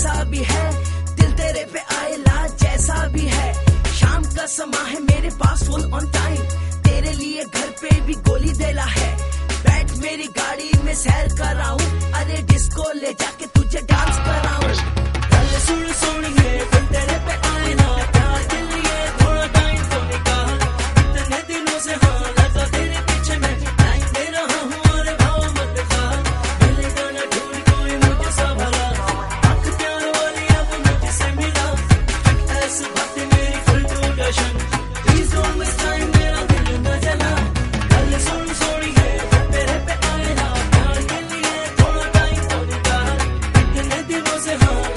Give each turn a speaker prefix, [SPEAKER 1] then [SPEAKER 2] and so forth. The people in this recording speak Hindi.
[SPEAKER 1] कैसा भी है, दिल तेरे पे आएला जैसा भी है। शाम का समा है मेरे पास फुल ऑन टाइम, तेरे लिए घर पे भी गोली देला है। बैठ मेरी गाड़ी में सैर कराऊं, अरे डिस्को ले जाके तुझे डांस कराऊं। गल सुन सोनिए दिल तेरे पे आएला, प्यार के लिए थोड़ा टाइम तो निकाल। इतने दिनों से हाँ लगा तेरे पीछे मैं, टाइम दे रहा हूँ अरे भाव मत खा। मिलेगा ना ढूंढ कोई मुझे सा भला, आँख प्यार वाली अब मुझसे मिला। ऐसी बातें मेरी फुल टू डशन, प्लीज डोंट वेस्ट टाइम मेरा दिल न जला। गल सुन सोनिए दिल तेरे पे आएला, प्यार के लिए थोड़ा टाइम तो निकाल। इतने दिनों से हाँ